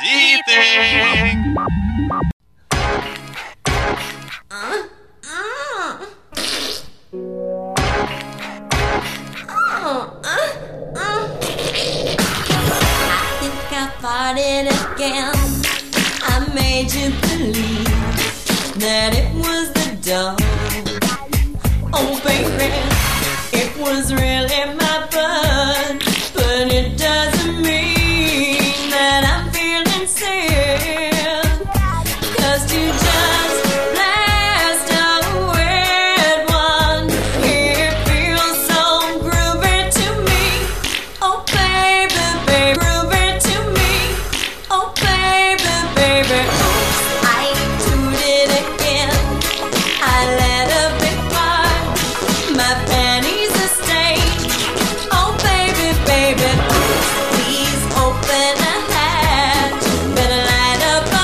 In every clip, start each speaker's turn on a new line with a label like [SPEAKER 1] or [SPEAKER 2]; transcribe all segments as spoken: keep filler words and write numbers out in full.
[SPEAKER 1] Z-Thing!
[SPEAKER 2] Uh, uh. Oh, uh, uh. I think I farted again. I made you believe that it was the dog. Oh baby, it was really my blood, but it doesn't mean that I'm feeling sad, 'cause you just blast a weird one. It feels so groovy to me. Oh baby, baby, groovy to me. Oh baby, baby, oops, I did it again. I let a big part, my panties are stained. Oh baby, baby, oops, please open a hatch. Better light up a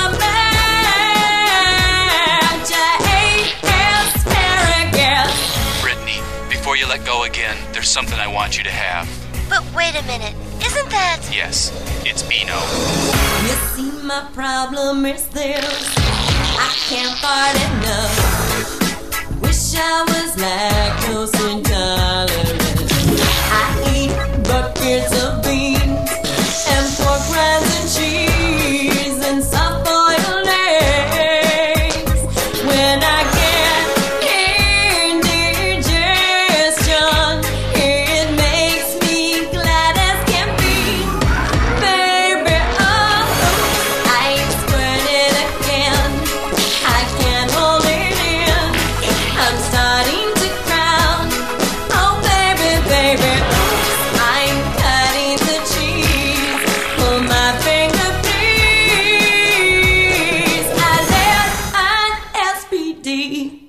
[SPEAKER 2] match. I ate asparagus.
[SPEAKER 1] Brittany, before you let go again, there's something I want you to have.
[SPEAKER 3] But wait a minute, isn't that...
[SPEAKER 1] Yes, it's Beano.
[SPEAKER 2] You see, my problem is this: I can't fart enough. Wish I was lactose intolerant. I eat buckets of beans and pork rinds and cheese and soft-boiled eggs. When I get indigestion, it makes me glad as can be. Baby, oh, I squirted again. I can't hold it in. I'm starting to crown. Oh baby, baby, oops, I'm cutting the cheese. Pull my finger, please. I let an S P D